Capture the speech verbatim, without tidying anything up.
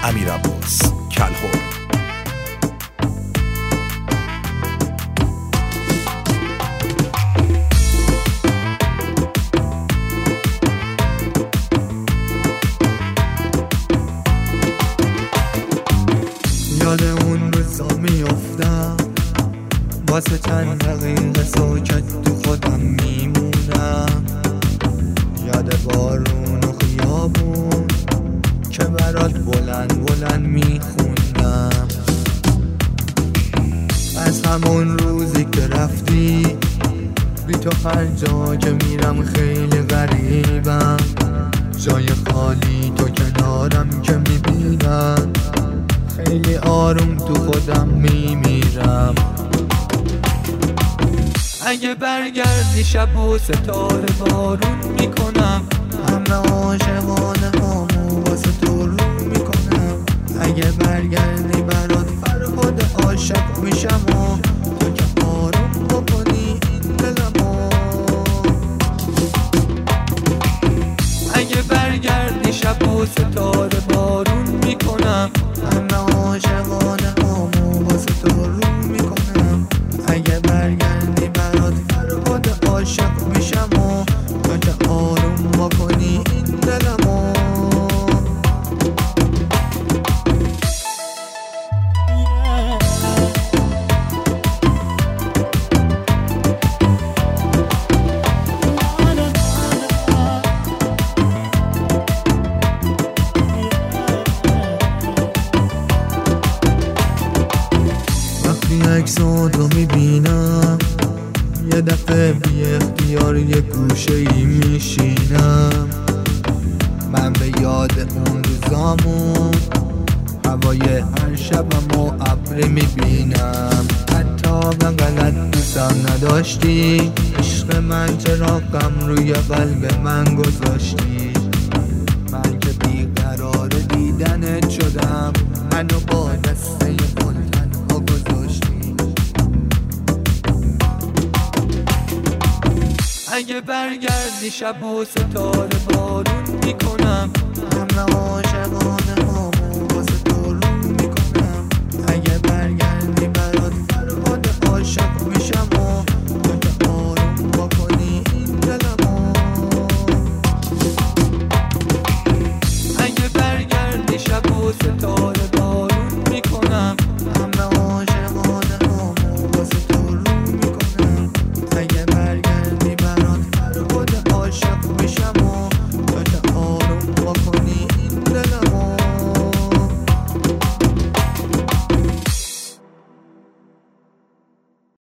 امیر عباس کلهر. یاد اون روزا میافتم، واسه چند دقیقه ساکت تو خودم میمونم. یاد بارون و خیابون که برات بلند بلند میخوندم. از همون روزی که رفتی بی تو هر جا که میرم خیلی غریبم. جای خالی تو کنارم که میبینم، خیلی آروم تو خودم میمیرم. اگه برگردی شب و ستاره بارون میکنم، همه عاشقانه هامو واسه تو رو میکنم. اگه برگردی برات فرهاد عاشق میشم و تو که آروم بکنی این دلمو. اگه برگردی شب و ستاره بارون میکنم، همه عاشقانه هامو واسه تو رو میکنم. اگه برگردی برات فرهاد عاشق میشم و تو که آروم بکنی این دلمو. عکسات رو میبینم، یه دفعه بی اختیار یه گوشه ای میشینم. من به یاد اون روزامون هوای هر شبم و ابر میبینم. حتی به غلط دوستم نداشتی، عشق من چرا غم روی قلب من گذاشتی. من که بیقرار دیدنت شدم، منو با دسته خود تنها گذاشتی. اگه برگردی شب و ستاره بارون میکنم، همه عاشقانه هامو واسه تو رو میکنم. اگه برگردی برات فرهاد عاشق میشم و تو که آروم بکنی این دلمو. اگه برگردی شب و ستاره